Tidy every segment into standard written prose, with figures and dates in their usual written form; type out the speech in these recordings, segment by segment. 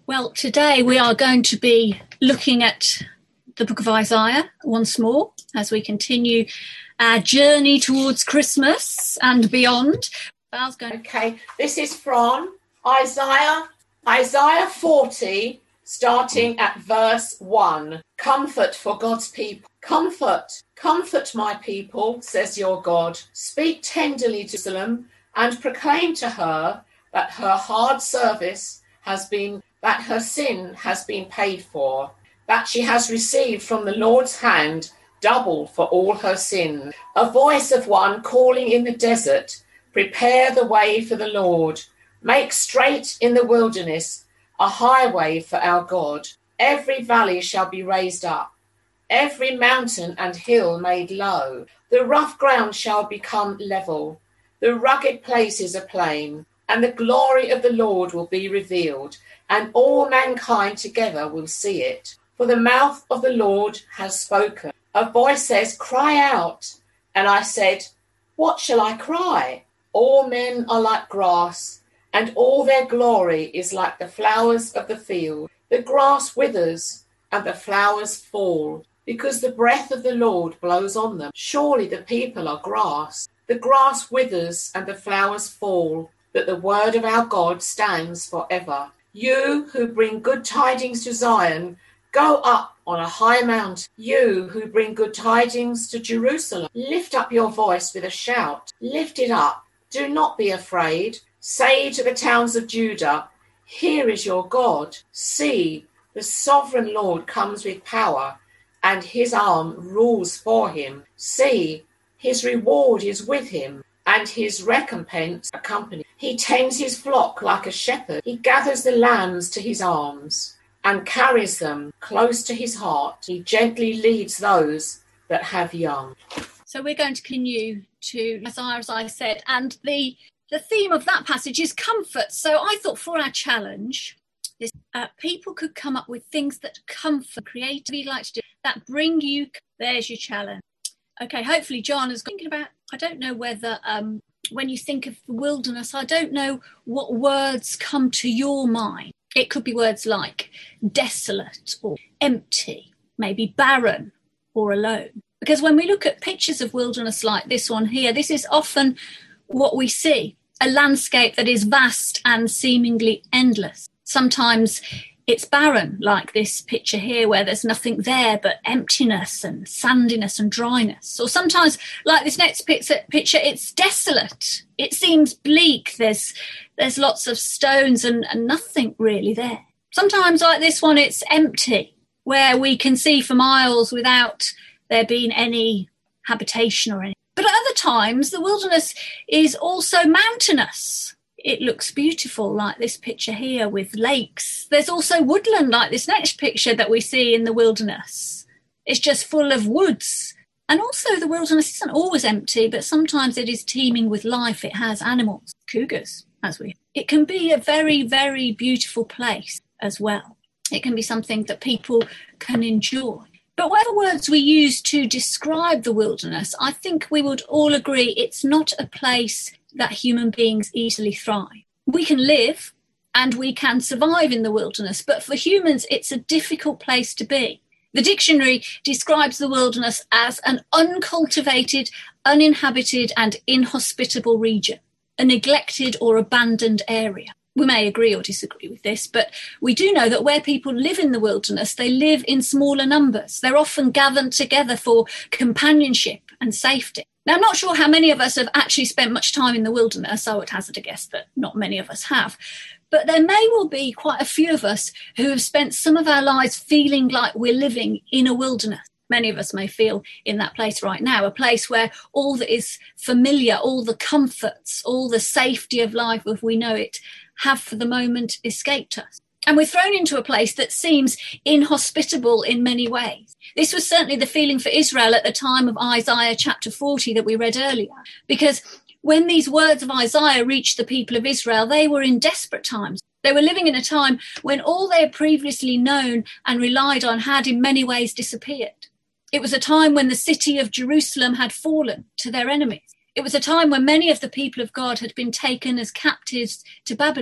Well, today we are going to be looking at the book of Isaiah once more as we continue our journey towards Christmas and beyond. Okay, this is from Isaiah 40, starting at verse 1. Comfort for God's people. Comfort my people, says your God. Speak tenderly to Jerusalem and proclaim to her that her hard service that her sin has been paid for, that she has received from the Lord's hand double for all her sins. A voice of one calling in the desert, prepare the way for the Lord, make straight in the wilderness a highway for our God. Every valley shall be raised up, every mountain and hill made low. The rough ground shall become level, the rugged places a plain, and the glory of the Lord will be revealed, and all mankind together will see it. For the mouth of the Lord has spoken. A voice says, cry out. And I said, what shall I cry? All men are like grass, and all their glory is like the flowers of the field. The grass withers, and the flowers fall, because the breath of the Lord blows on them. Surely the people are grass. The grass withers, and the flowers fall, but the word of our God stands forever. You who bring good tidings to Zion, go up on a high mountain. You who bring good tidings to Jerusalem, lift up your voice with a shout. Lift it up. Do not be afraid. Say to the towns of Judah, here is your God. See, the sovereign Lord comes with power, and his arm rules for him. See, his reward is with him, and his recompense accompanies. He tends his flock like a shepherd. He gathers the lambs to his arms and carries them close to his heart. He gently leads those that have young. So we're going to continue to Isaiah, as I said, and the theme of that passage is comfort. So I thought for our challenge, people could come up with things that comfort, creatively like to do, that bring you, there's your challenge. Okay, hopefully John is thinking about, I don't know whether when you think of the wilderness, I don't know what words come to your mind. It could be words like desolate or empty, maybe barren or alone. Because when we look at pictures of wilderness like this one here, this is often what we see, a landscape that is vast and seemingly endless. Sometimes it's barren, like this picture here, where there's nothing there but emptiness and sandiness and dryness. Or sometimes, like this next picture, it's desolate. It seems bleak. There's lots of stones and nothing really there. Sometimes, like this one, it's empty, where we can see for miles without there being any habitation or anything. But at other times, the wilderness is also mountainous. It looks beautiful, like this picture here with lakes. There's also woodland, like this next picture that we see in the wilderness. It's just full of woods. And also the wilderness isn't always empty, but sometimes it is teeming with life. It has animals, cougars, It can be a very, very beautiful place as well. It can be something that people can enjoy. But whatever words we use to describe the wilderness, I think we would all agree it's not a place that human beings easily thrive. We can live and we can survive in the wilderness, but for humans, it's a difficult place to be. The dictionary describes the wilderness as an uncultivated, uninhabited and inhospitable region, a neglected or abandoned area. We may agree or disagree with this, but we do know that where people live in the wilderness, they live in smaller numbers. They're often gathered together for companionship and safety. Now, I'm not sure how many of us have actually spent much time in the wilderness. I would hazard a guess that not many of us have. But there may well be quite a few of us who have spent some of our lives feeling like we're living in a wilderness. Many of us may feel in that place right now, a place where all that is familiar, all the comforts, all the safety of life as we know it, have for the moment escaped us. And we're thrown into a place that seems inhospitable in many ways. This was certainly the feeling for Israel at the time of Isaiah chapter 40 that we read earlier, because when these words of Isaiah reached the people of Israel, they were in desperate times. They were living in a time when all they had previously known and relied on had in many ways disappeared. It was a time when the city of Jerusalem had fallen to their enemies. It was a time when many of the people of God had been taken as captives to Babylon.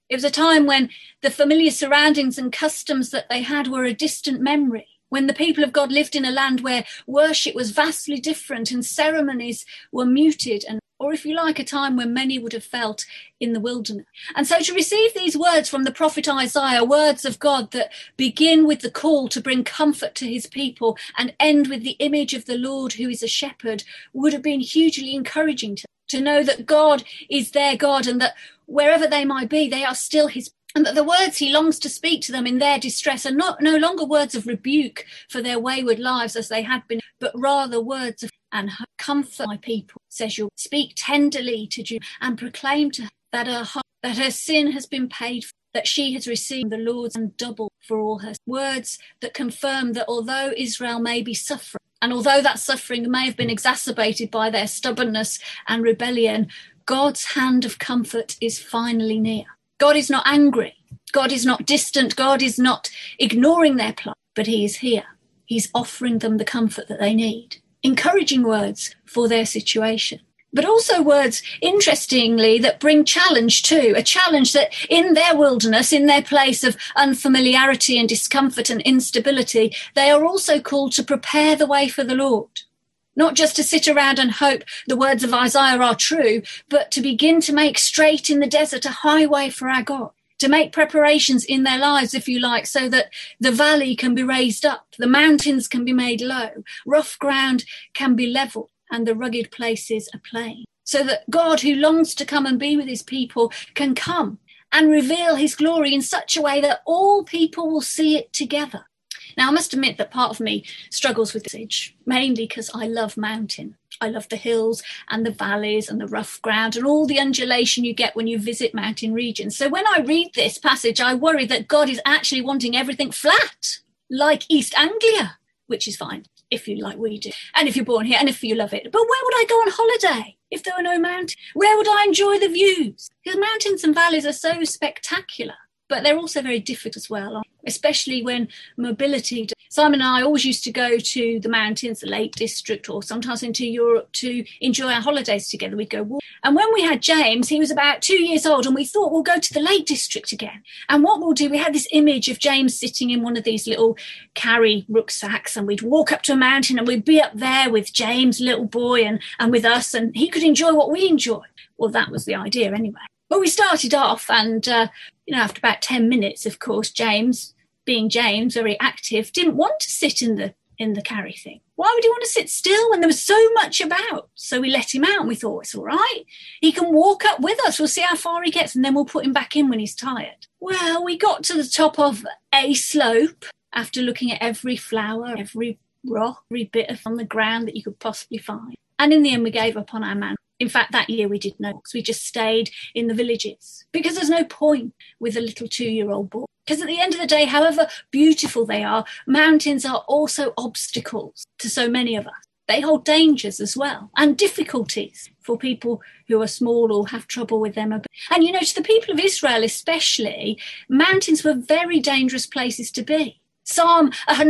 It was a time when the familiar surroundings and customs that they had were a distant memory, when the people of God lived in a land where worship was vastly different and ceremonies were muted, or if you like, a time when many would have felt in the wilderness. And so to receive these words from the prophet Isaiah, words of God that begin with the call to bring comfort to his people and end with the image of the Lord who is a shepherd, would have been hugely encouraging to know that God is their God, and that wherever they might be, they are still his, and that the words he longs to speak to them in their distress are no longer words of rebuke for their wayward lives as they had been, but rather words of and comfort my people, says you'll speak tenderly to Judah and proclaim to her that her sin has been paid for, that she has received the Lord's and double for all her words that confirm that although Israel may be suffering, and although that suffering may have been exacerbated by their stubbornness and rebellion, God's hand of comfort is finally near. God is not angry. God is not distant. God is not ignoring their plight, but he is here. He's offering them the comfort that they need. Encouraging words for their situation, but also words, interestingly, that bring challenge too, a challenge that in their wilderness, in their place of unfamiliarity and discomfort and instability, they are also called to prepare the way for the Lord. Not just to sit around and hope the words of Isaiah are true, but to begin to make straight in the desert a highway for our God, to make preparations in their lives, if you like, so that the valley can be raised up, the mountains can be made low, rough ground can be leveled, and the rugged places are plain. So that God, who longs to come and be with his people, can come and reveal his glory in such a way that all people will see it together. Now, I must admit that part of me struggles with this message, mainly because I love mountain. I love the hills and the valleys and the rough ground and all the undulation you get when you visit mountain regions. So when I read this passage, I worry that God is actually wanting everything flat, like East Anglia, which is fine if you like we do, and if you're born here and if you love it. But where would I go on holiday if there were no mountains? Where would I enjoy the views? Because mountains and valleys are so spectacular, but they're also very difficult as well, especially when mobility. Simon and I always used to go to the mountains, the Lake District, or sometimes into Europe to enjoy our holidays together. We'd go walk. And when we had James, he was about 2 years old, and we thought we'll go to the Lake District again. And what we'll do, we had this image of James sitting in one of these little carry rucksacks, and we'd walk up to a mountain and we'd be up there with James, little boy, and with us, and he could enjoy what we enjoy. Well, that was the idea anyway. But we started off, and after about 10 minutes, of course, James, being James, very active, didn't want to sit in the carry thing. Why would he want to sit still when there was so much about? So we let him out, and we thought, it's all right. He can walk up with us. We'll see how far he gets, and then we'll put him back in when he's tired. Well, we got to the top of a slope after looking at every flower, every rock, every bit on the ground that you could possibly find. And in the end, we gave up on our mountain. In fact, that year we did no, because we just stayed in the villages, because there's no point with a little 2-year-old boy. Because at the end of the day, however beautiful they are, mountains are also obstacles to so many of us. They hold dangers as well, and difficulties for people who are small or have trouble with them. And, to the people of Israel especially, mountains were very dangerous places to be. Psalm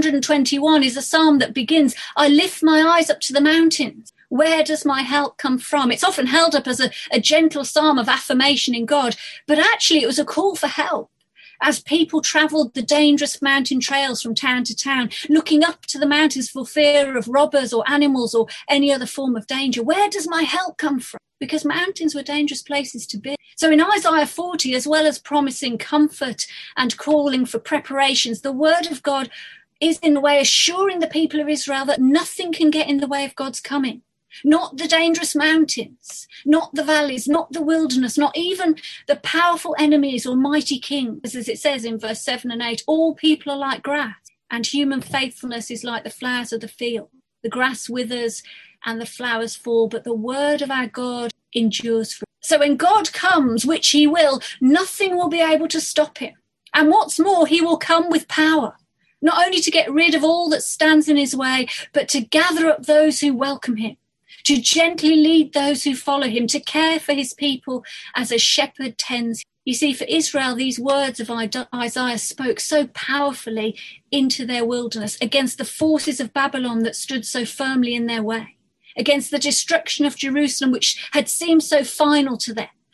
121 is a psalm that begins, I lift my eyes up to the mountains. Where does my help come from? It's often held up as a gentle psalm of affirmation in God, but actually it was a call for help as people travelled the dangerous mountain trails from town to town, looking up to the mountains for fear of robbers or animals or any other form of danger. Where does my help come from? Because mountains were dangerous places to be. So in Isaiah 40, as well as promising comfort and calling for preparations, the word of God is in a way assuring the people of Israel that nothing can get in the way of God's coming. Not the dangerous mountains, not the valleys, not the wilderness, not even the powerful enemies or mighty kings. As it says in verse 7 and 8, all people are like grass, and human faithfulness is like the flowers of the field. The grass withers and the flowers fall, but the word of our God endures forever. So when God comes, which he will, nothing will be able to stop him. And what's more, he will come with power, not only to get rid of all that stands in his way, but to gather up those who welcome him, to gently lead those who follow him, to care for his people as a shepherd tends. You see, for Israel, these words of Isaiah spoke so powerfully into their wilderness against the forces of Babylon that stood so firmly in their way, against the destruction of Jerusalem, which had seemed so final to them,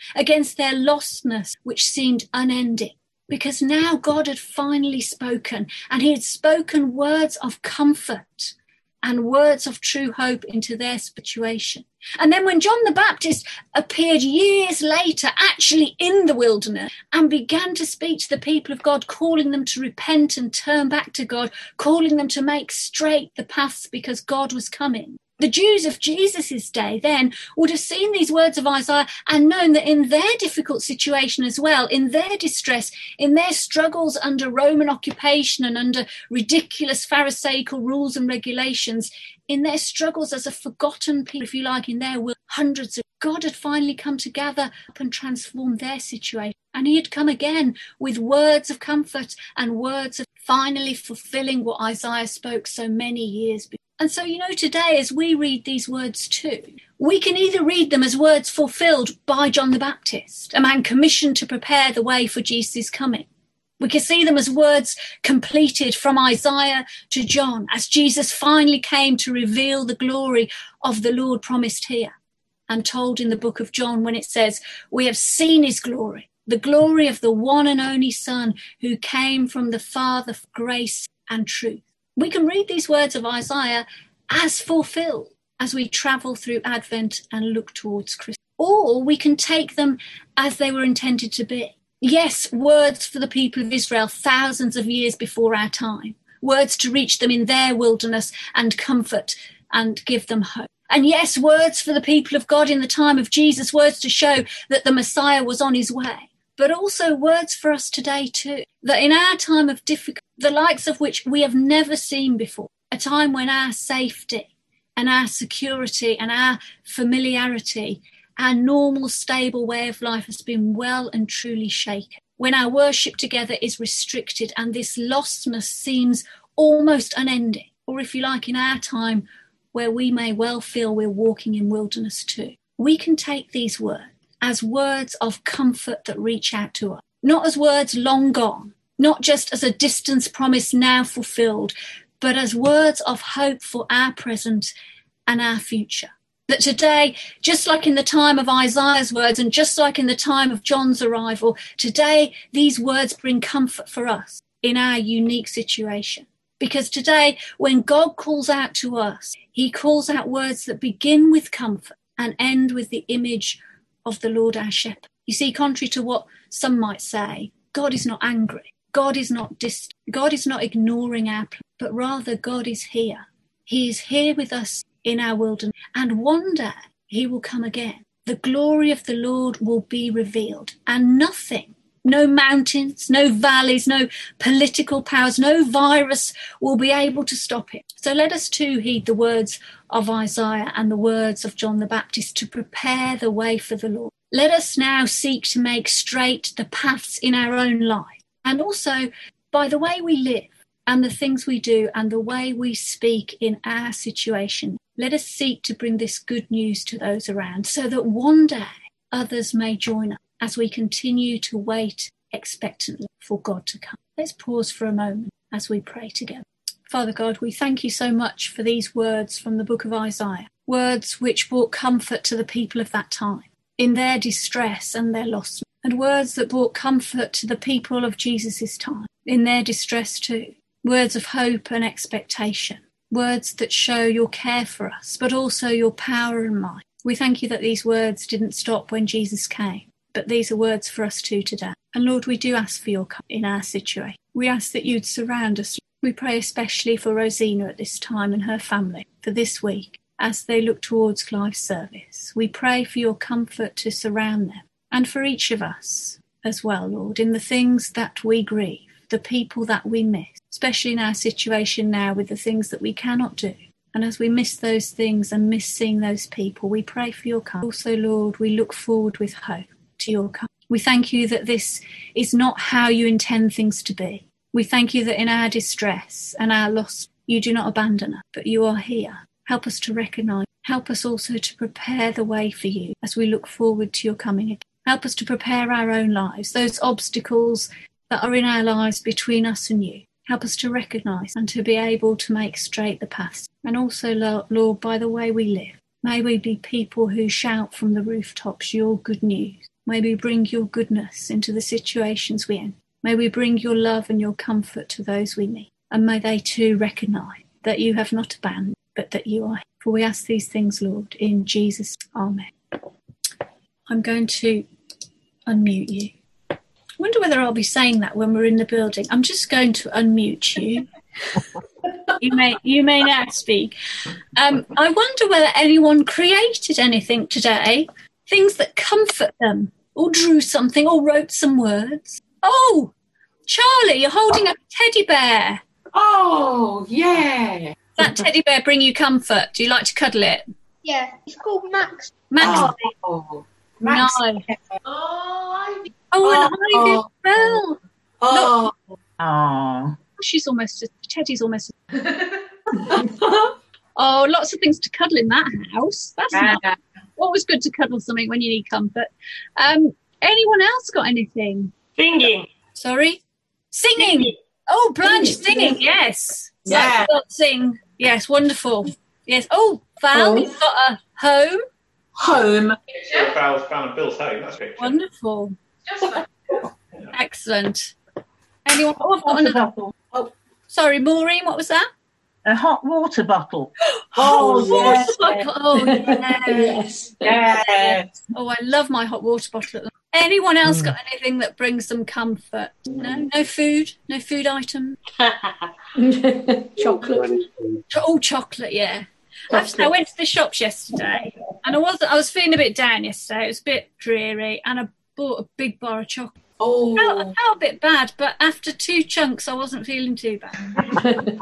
against their lostness, which seemed unending. Because now God had finally spoken, and he had spoken words of comfort and words of true hope into their situation. And then when John the Baptist appeared years later, actually in the wilderness, and began to speak to the people of God, calling them to repent and turn back to God, calling them to make straight the paths because God was coming. The Jews of Jesus' day then would have seen these words of Isaiah and known that in their difficult situation as well, in their distress, in their struggles under Roman occupation and under ridiculous Pharisaical rules and regulations, in their struggles as a forgotten people, if you like, in their will, hundreds of God had finally come to gather up and transform their situation. And he had come again with words of comfort and words of finally fulfilling what Isaiah spoke so many years before. And so, today, as we read these words too, we can either read them as words fulfilled by John the Baptist, a man commissioned to prepare the way for Jesus' coming. We can see them as words completed from Isaiah to John, as Jesus finally came to reveal the glory of the Lord promised here and told in the book of John when it says, "We have seen his glory, the glory of the one and only Son who came from the Father for grace and truth." We can read these words of Isaiah as fulfilled as we travel through Advent and look towards Christmas. Or we can take them as they were intended to be. Yes, words for the people of Israel thousands of years before our time. Words to reach them in their wilderness and comfort and give them hope. And yes, words for the people of God in the time of Jesus, words to show that the Messiah was on his way. But also words for us today too, that in our time of difficulty, the likes of which we have never seen before, a time when our safety and our security and our familiarity, our normal, stable way of life has been well and truly shaken, when our worship together is restricted and this lostness seems almost unending, or if you like, in our time where we may well feel we're walking in wilderness too, we can take these words as words of comfort that reach out to us, not as words long gone, not just as a distant promise now fulfilled, but as words of hope for our present and our future. That today, just like in the time of Isaiah's words and just like in the time of John's arrival, today these words bring comfort for us in our unique situation. Because today, when God calls out to us, he calls out words that begin with comfort and end with the image of the Lord our shepherd. You see, contrary to what some might say, God is not angry. God is not distant. God is not ignoring our plan, but rather God is here. He is here with us in our wilderness. And one day he will come again. The glory of the Lord will be revealed, and nothing, no mountains, no valleys, no political powers, no virus will be able to stop it. So let us too heed the words of Isaiah and the words of John the Baptist to prepare the way for the Lord. Let us now seek to make straight the paths in our own life, and also by the way we live and the things we do and the way we speak in our situation. Let us seek to bring this good news to those around so that one day others may join us as we continue to wait expectantly for God to come. Let's pause for a moment as we pray together. Father God, we thank you so much for these words from the book of Isaiah, words which brought comfort to the people of that time in their distress and their loss, and words that brought comfort to the people of Jesus' time in their distress too, words of hope and expectation, words that show your care for us, but also your power and might. We thank you that these words didn't stop when Jesus came, but these are words for us too today. And Lord, we do ask for your comfort in our situation. We ask that you'd surround us. We pray especially for Rosina at this time and her family for this week as they look towards Clive's service. We pray for your comfort to surround them and for each of us as well, Lord, in the things that we grieve, the people that we miss, especially in our situation now with the things that we cannot do. And as we miss those things and miss seeing those people, we pray for your comfort. Also, Lord, we look forward with hope to your comfort. We thank you that this is not how you intend things to be. We thank you that in our distress and our loss, you do not abandon us, but you are here. Help us to recognise. Help us also to prepare the way for you as we look forward to your coming again. Help us to prepare our own lives, those obstacles that are in our lives between us and you. Help us to recognise and to be able to make straight the paths. And also, Lord, by the way we live, may we be people who shout from the rooftops your good news. May we bring your goodness into the situations we're in. May we bring your love and your comfort to those we meet. And may they too recognise that you have not abandoned, but that you are. For we ask these things, Lord, in Jesus. Amen. I'm going to unmute you. I wonder whether I'll be saying that when we're in the building. I'm just going to unmute you. You may now speak. I wonder whether anyone created anything today, things that comfort them, or drew something, or wrote some words. Oh, Charlie, you're holding up a teddy bear. Oh, yeah. That teddy bear bring you comfort? Do you like to cuddle it? Yeah, it's called Max. Max. Oh, Max. No. Oh, Oh, and Ivy as well. Oh. Oh. She's almost, Teddy's almost. Oh, lots of things to cuddle in that house. That's nice. Always good to cuddle something when you need comfort. Anyone else got anything? Singing. Sorry? Singing. Oh, Blanche singing, yes. Yeah. Sing. Yes, wonderful. Yes. Oh, Val, you've got a home. Home. Val's found and Bill's home. That's a picture. Wonderful. Excellent. Anyone? Oh, I've got another. Oh, sorry, Maureen, what was that? A hot water bottle. Oh, yes. Oh, yeah. Yes. Yes. Oh, I love my hot water bottle. Anyone else got anything that brings them comfort? No? No food? No food item? Chocolate. Oh, chocolate, yeah. I went to the shops yesterday and I was feeling a bit down yesterday. It was a bit dreary and I bought a big bar of chocolate. Oh. I felt a bit bad, but after 2 chunks, I wasn't feeling too bad.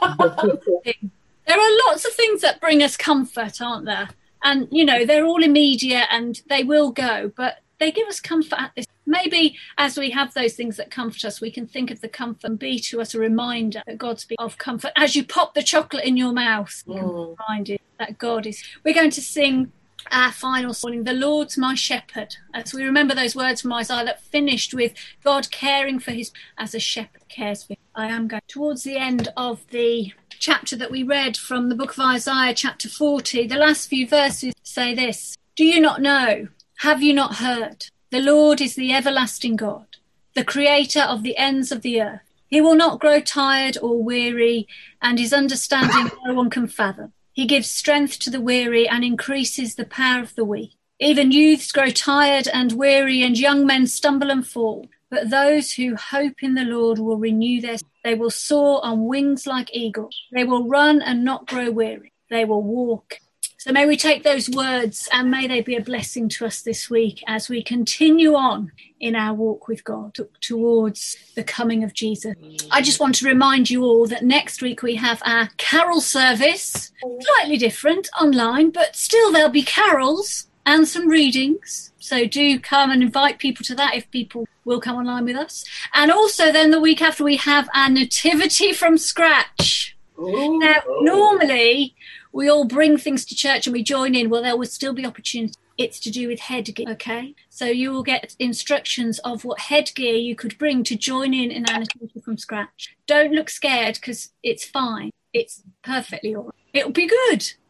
There are lots of things that bring us comfort, aren't there? And, you know, they're all immediate and they will go, but they give us comfort at this. Maybe as we have those things that comfort us, we can think of the comfort and be to us a reminder that God speaks of comfort. As you pop the chocolate in your mouth, you can remind you that God is. We're going to sing our final song, "The Lord's My Shepherd," as we remember those words from Isaiah that finished with God caring for his, as a shepherd cares for him. I am going towards the end of the chapter that we read from the book of Isaiah, chapter 40. The last few verses say this: "Do you not know? Have you not heard? The Lord is the everlasting God, the creator of the ends of the earth. He will not grow tired or weary, and his understanding no one can fathom. He gives strength to the weary and increases the power of the weak. Even youths grow tired and weary, and young men stumble and fall. But those who hope in the Lord will renew their strength. They will soar on wings like eagles. They will run and not grow weary. They will walk." So may we take those words and may they be a blessing to us this week as we continue on in our walk with God towards the coming of Jesus. I just want to remind you all that next week we have our carol service, slightly different online, but still there'll be carols and some readings. So do come and invite people to that if people will come online with us. And also then the week after we have our nativity from scratch. Ooh. Now, normally we all bring things to church and we join in. Well, there will still be opportunity. It's to do with headgear, okay? So you will get instructions of what headgear you could bring to join in our nativity from scratch. Don't look scared because it's fine. It's perfectly all right. It'll be good.